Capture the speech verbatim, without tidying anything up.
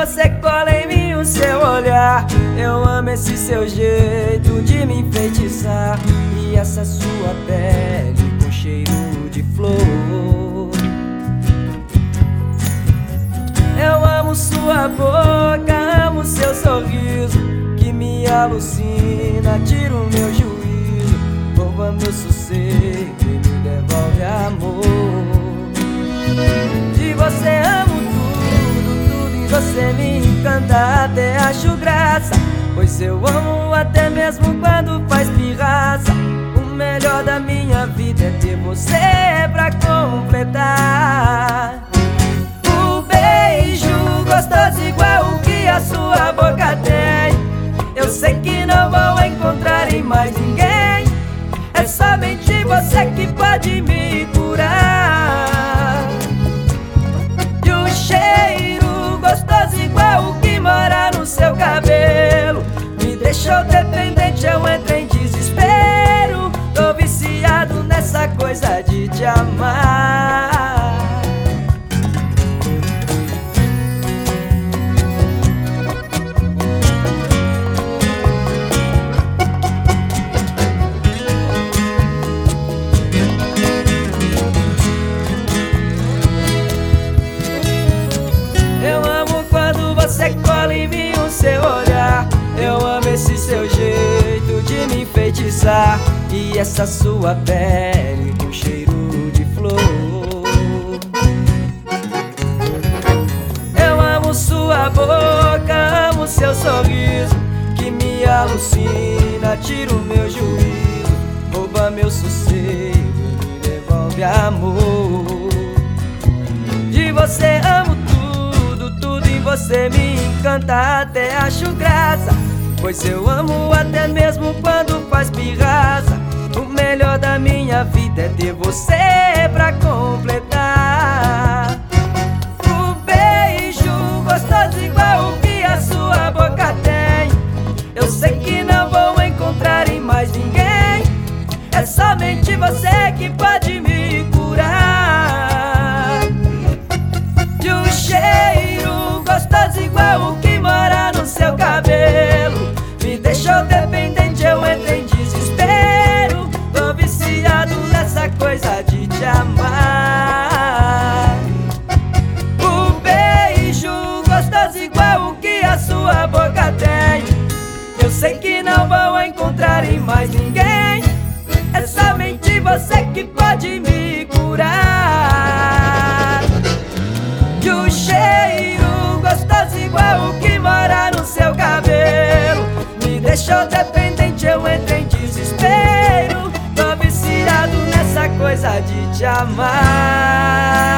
você cola em mim o seu olhar. Eu amo esse seu jeito de me enfeitiçar, e essa sua pele com cheiro de flor. Eu amo sua boca, amo seu sorriso que me alucina, tira o meu juízo, rouba meu sossego e me devolve amor. De você amo tudo, tudo em você me encanta, até acho graça, pois eu amo até mesmo quando faz pirraça. O melhor da minha vida é ter você pra completar. O beijo gostoso igual o que a sua boca tem, eu sei que não vou encontrar em mais ninguém. É somente você que pode me curar. E o cheiro gostoso igual o que mora no seu cabelo me deixou dependente, eu entrei em desespero. Tô viciado nessa coisa de te amar. Você cola em mim o seu olhar, eu amo esse seu jeito de me enfeitiçar, e essa sua pele com cheiro de flor. Eu amo sua boca, amo seu sorriso que me alucina, tira o meu juízo, rouba meu sossego e me devolve amor. De você amo você me encanta, até acho graça, pois eu amo até mesmo quando faz pirraça. O melhor da minha vida é ter você pra completar. O beijo gostoso igual o que a sua boca tem, eu sei que não vou encontrar em mais ninguém. É somente você que pode me curar. E o cheiro gostoso igual o que mora no seu cabelo me deixou dependente, eu entrei em desespero. Tô viciado nessa coisa de te amar. O beijo gostoso igual o que a sua boca tem, eu sei que não vou encontrar em mais ninguém. É somente você que pode me curar. E o cheiro gostoso igual o que mora no seu cabelo me deixou dependente, eu entrei em desespero. Tô viciado nessa coisa de te amar.